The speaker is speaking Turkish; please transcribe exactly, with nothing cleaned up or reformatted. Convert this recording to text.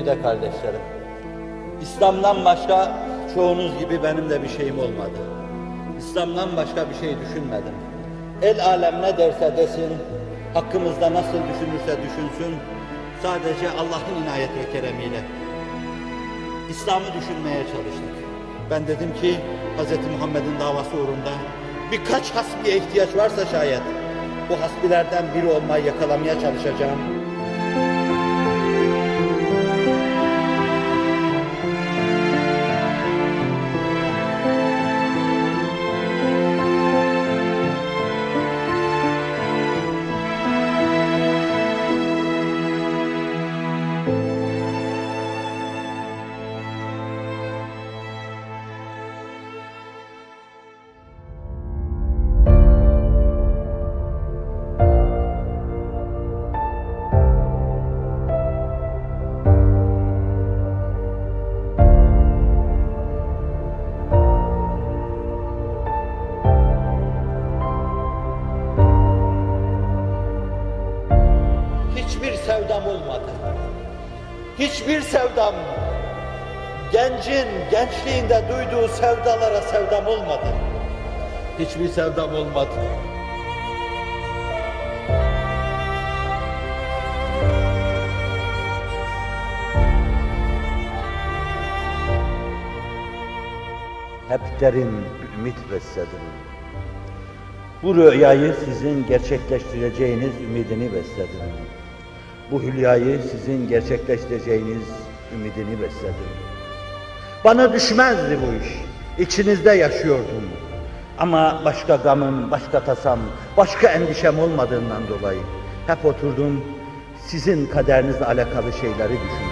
güzide kardeşlerim, İslam'dan başka çoğunuz gibi benim de bir şeyim olmadı. İslam'dan başka bir şey düşünmedim. El alem ne derse desin, hakkımızda nasıl düşünürse düşünsün, sadece Allah'ın inayet ve keremiyle İslam'ı düşünmeye çalıştık. Ben dedim ki Hz. Muhammed'in davası uğrunda birkaç hasbiye ihtiyaç varsa şayet bu hasbilerden biri olmayı yakalamaya çalışacağım. Hiçbir sevdam olmadı. Hiçbir sevdam, gencin gençliğinde duyduğu sevdalara sevdam olmadı. Hiçbir sevdam olmadı. Hep derin ümit besledim. Bu rüyayı sizin gerçekleştireceğiniz ümidini besledim. Bu hülyayı sizin gerçekleştireceğiniz ümidini besledim. Bana düşmezdi bu iş. İçinizde yaşıyordum. Ama başka gamım, başka tasam, başka endişem olmadığından dolayı hep oturdum, sizin kaderinizle alakalı şeyleri düşündüm.